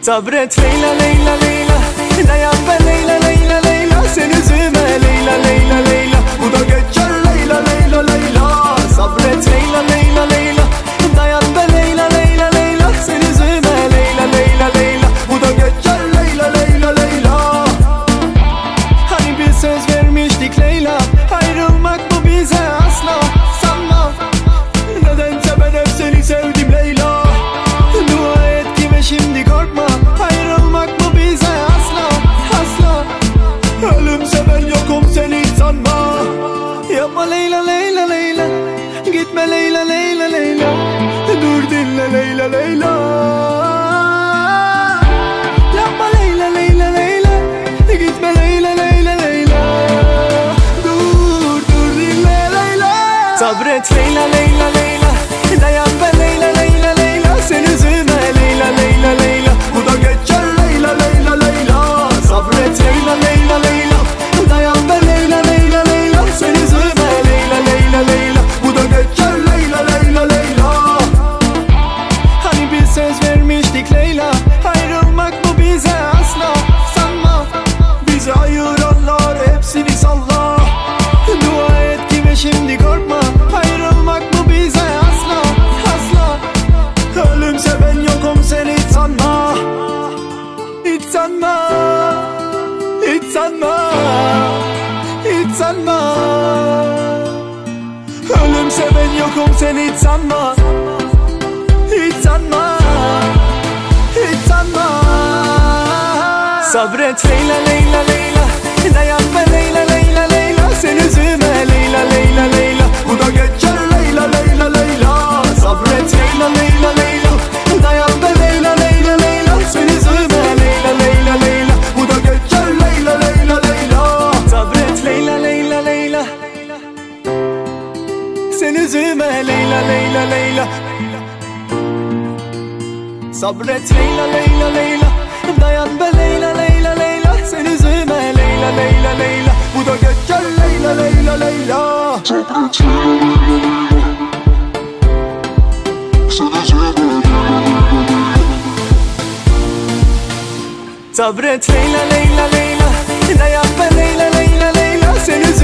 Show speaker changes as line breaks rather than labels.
Sabret Leyla Leyla Leyla, dayan be Leyla Leyla Leyla, sen üzülme Leyla Leyla Leyla, bu da geçer Leyla Leyla Leyla. Sabret Leyla Leyla Leyla, dayan be Leyla Leyla Leyla, sen üzülme Leyla Leyla Leyla, bu da geçer Leyla Leyla Leyla. Hani bir söz vermiştik Leyla, ayrılmak bu bize asla. Sanma nedense ben hep seni sevdim Leyla. Dua et ki ve şimdi korkma, ayrılmak bu bize asla asla. Ölümse ben yokum sen hiç sanma. Yapma Leyla Leyla Leyla, gitme Leyla Leyla Leyla, dur dinle Leyla Leyla. Yapma Leyla Leyla Leyla, gitme Leyla Leyla Leyla, dur dinle Leyla. Sabret Leyla Leyla Leyla, dayan be Leyla Leyla Leyla, sen üzülme Leyla Leyla Leyla, bu da geçer Leyla Leyla Leyla. Sabret Leyla Leyla Leyla, dayan be Leyla Leyla Leyla, sen üzülme Leyla Leyla Leyla, bu da geçer Leyla Leyla Leyla. Hani bir söz vermiştik Leyla, ayrılmak bu bize asla. Sanma bizi ayıranlar hepsini salla. Dua et ki ve şimdi korkma, ayrılmak bu bize asla asla. Ölümse ben yokum sen hiç sanma, hiç sanma, hiç sanma, hiç sanma. Ölümse ben yokum sen hiç sanma, hiç sanma, hiç sanma. Sabret Leyla Leyla Leyla, dayan be Leyla Leyla Leyla, sen üzülme Leyla Leyla Leyla, bu da geçer Leyla Leyla Leyla. Sabret Leyla Leyla Leyla, dayan be Leyla Leyla Leyla, sen üzülme Leyla Leyla Leyla, bu da geçer Leyla Leyla Leyla. Sabret Leyla Leyla Leyla, sen üzülme Leyla Leyla Leyla. Sabret Leyla Leyla Leyla, dayan be Leyla Leyla Leyla, sen üzülme Leyla Leyla Leyla, bu da geçer Leyla Leyla Leyla. Sabret Leyla Leyla Leyla, dayan be Leyla Leyla Leyla, sen üzülme